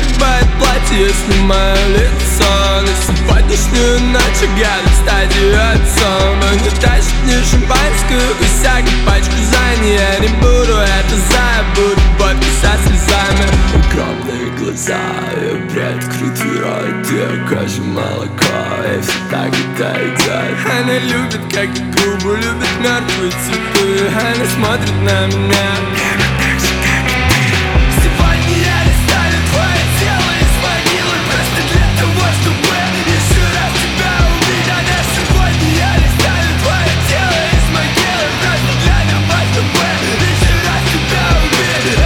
огибает платье, я снимаю лицо. На сегодняшнюю ночь гадит стадию отцом. Он не тащит мне шампанскую и сяги, пачку Зани. Я не буду это забыть, водки со слезами. Огромные глаза и приоткрытый рот, я кожа молоко, и все так это идет. Она любит, как и губы, любит мертвые цветы. Она смотрит на меня. Сегодня я достану твое тело из могилы, просто для того, чтобы еще раз тебя увидеть. Она сегодня я достану твое тело из могилы, просто для того, чтобы еще раз тебя увидеть.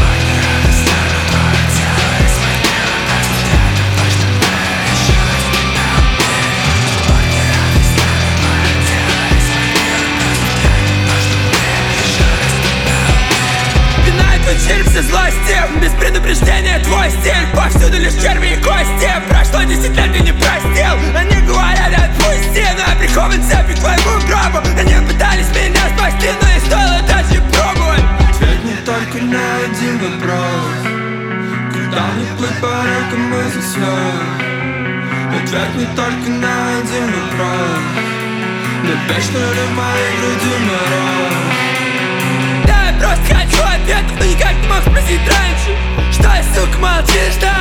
Череп со злости, без предупреждения твой стиль. Повсюду лишь черви и кости. Прошло 10 лет, ты не простил. Они говорят, отпусти, но я прикован цепью к твоему гробу. Они пытались меня спасти, но не стоило даже пробовать. Ответ не только на один вопрос: когда мне плыть по рекам этих слез? Ответ не только на один вопрос: но вечно ли в моей груди мороз? Просто хочу ответов, но никак не мог спросить раньше. Что, сука, молчишь, да?